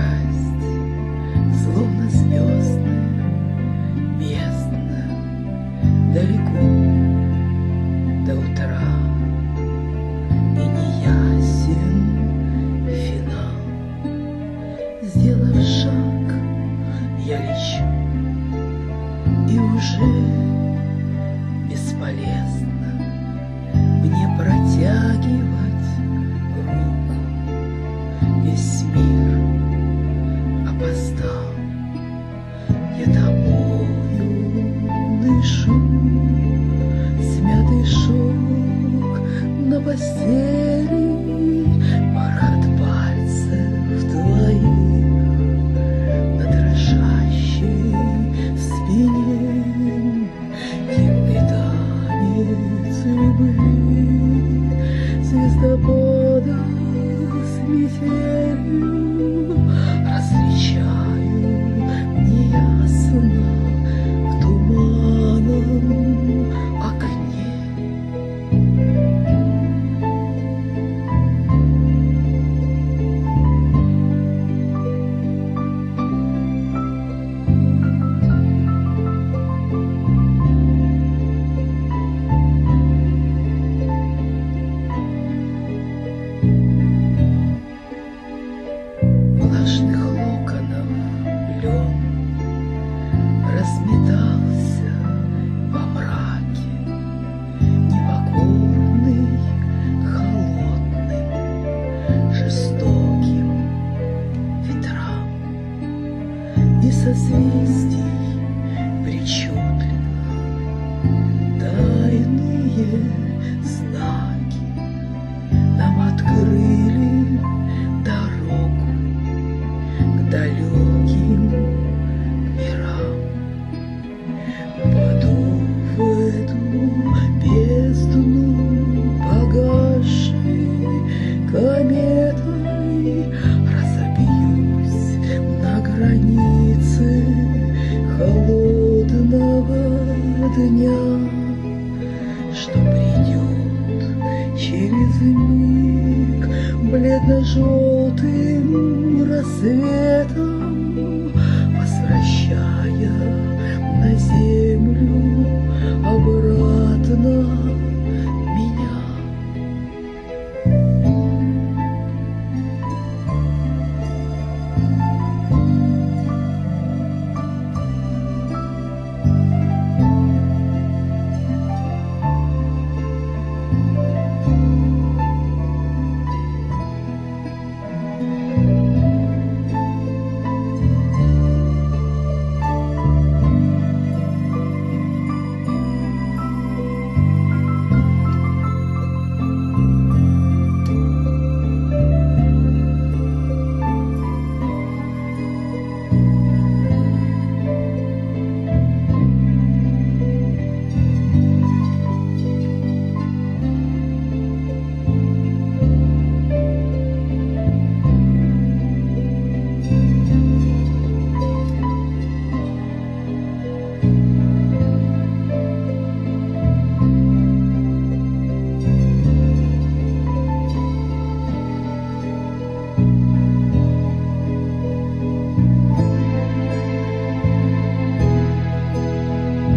страсть, словно звездная бездна, далеко до утра, и неясен финал. Сделав шаг, я лечу, и уже бесполезно мне протягивать руку. Весь мир опоздал, я тобою дышу. Смятый шелк на постели, бархат пальцев твоих на дрожащей спине, дивный танец любви, звездопада с метелью различаю неясно в туманном окне. Влажных локонов лен разметался во мраке, непокорный, холодным, жестоким ветрам, и созвездий причудливых тайные знаки нам открыли дорогу к далеким мирам. Паду в эту бездну погасшей кометой, разобьюсь на границе холодного дня, что придет через миг бледно-желтым рассветом.